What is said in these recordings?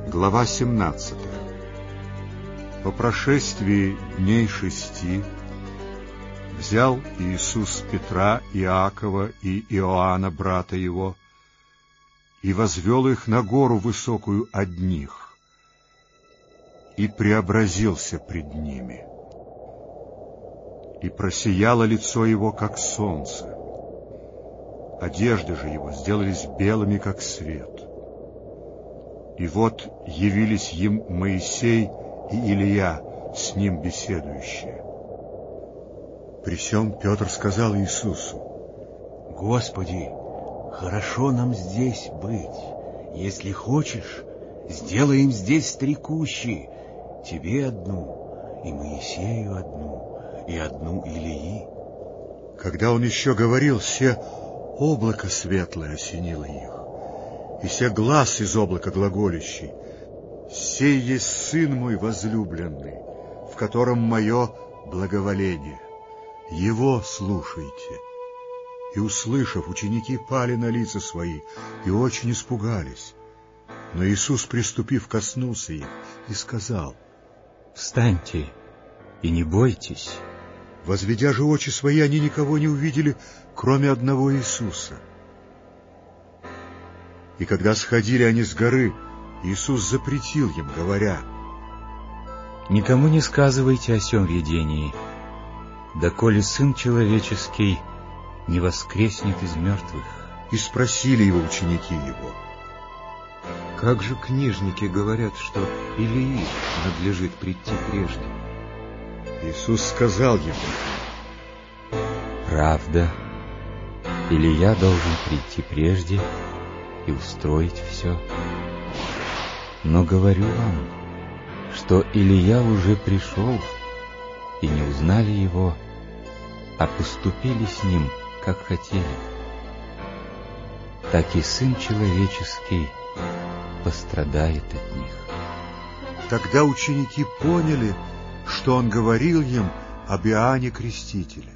Глава 17. По прошествии дней 6 взял Иисус Петра, Иакова и Иоанна, брата его, и возвел их на гору высокую одних, и преобразился пред ними. И просияло лицо его, как солнце, одежды же его сделались белыми, как свет. И вот явились им Моисей и Илия, с ним беседующие. При сем Петр сказал Иисусу: «Господи, хорошо нам здесь быть. Если хочешь, сделаем здесь 3 кущи, тебе одну, и Моисею одну, и одну Илии». Когда он еще говорил, се облако светлое осенило их, и се глас из облака глаголющий: «Сей есть Сын мой возлюбленный, в котором мое благоволение. Его слушайте». И, услышав, ученики пали на лица свои и очень испугались. Но Иисус, приступив, коснулся их и сказал: «Встаньте и не бойтесь». Возведя же очи свои, они никого не увидели, кроме одного Иисуса. И когда сходили они с горы, Иисус запретил им, говоря: «Никому не сказывайте о сем видении, доколе Сын Человеческий не воскреснет из мертвых». И спросили его ученики его: «Как же книжники говорят, что Илии надлежит прийти прежде?» Иисус сказал ему: «Правда, Илия должен прийти прежде и устроить все. Но говорю вам, что Илия уже пришел, и не узнали его, а поступили с ним, как хотели. Так и Сын Человеческий пострадает от них». Тогда ученики поняли, что он говорил им об Иоанне Крестителе.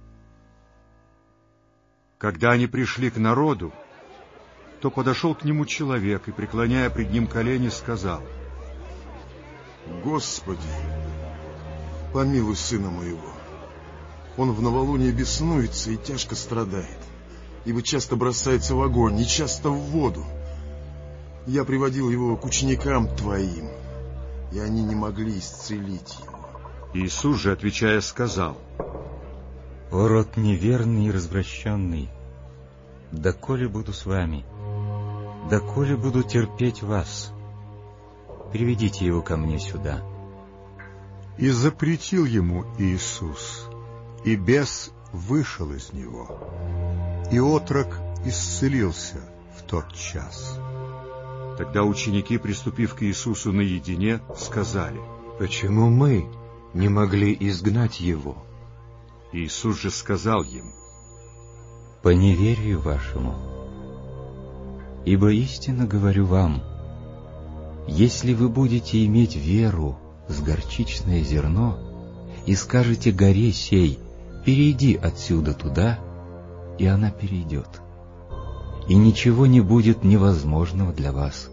Когда они пришли к народу, то подошел к нему человек и, преклоняя пред ним колени, сказал: «Господи, помилуй сына моего. Он в новолуние беснуется и тяжко страдает, ибо часто бросается в огонь и часто в воду. Я приводил его к ученикам твоим, и они не могли исцелить его». Иисус же, отвечая, сказал: «О род неверный и развращенный, доколе буду с вами, доколе буду терпеть вас? Приведите его ко мне сюда». И запретил ему Иисус, и бес вышел из него, и отрок исцелился в тот час. Тогда ученики, приступив к Иисусу наедине, сказали: «Почему мы не могли изгнать его?» Иисус же сказал им: «По неверию вашему. Ибо истинно говорю вам, если вы будете иметь веру с горчичное зерно и скажете горе сей: перейди отсюда туда, и она перейдет, и ничего не будет невозможного для вас.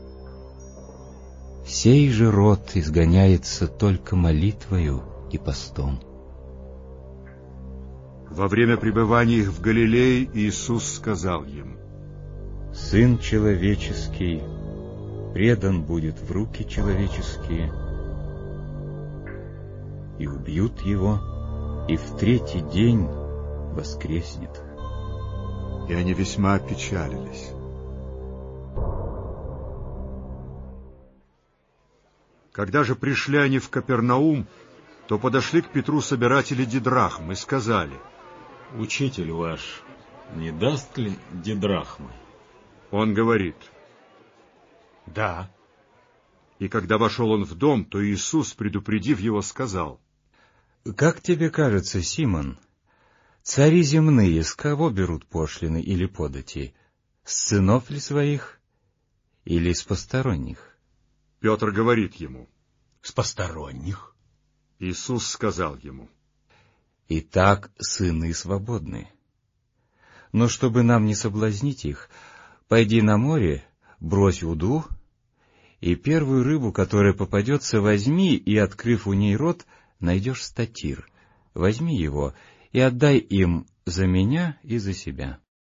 Сей же род изгоняется только молитвою и постом». Во время пребывания их в Галилее Иисус сказал им: «Сын Человеческий предан будет в руки человеческие, и убьют его, и в 3-й день воскреснет». И они весьма опечалились. Когда же пришли они в Капернаум, то подошли к Петру собиратели дидрахм и сказали: «Учитель ваш не даст ли дидрахмы?» Он говорит: «Да». И когда вошел он в дом, то Иисус, предупредив его, сказал: «Как тебе кажется, Симон, цари земные с кого берут пошлины или подати? С сынов ли своих или с посторонних?» Петр говорит ему: «С посторонних». Иисус сказал ему: «Итак, сыны свободны. Но чтобы нам не соблазнить их, пойди на море, брось уду и первую рыбу, которая попадется, возьми, и, открыв у ней рот, найдешь статир. Возьми его и отдай им за меня и за себя».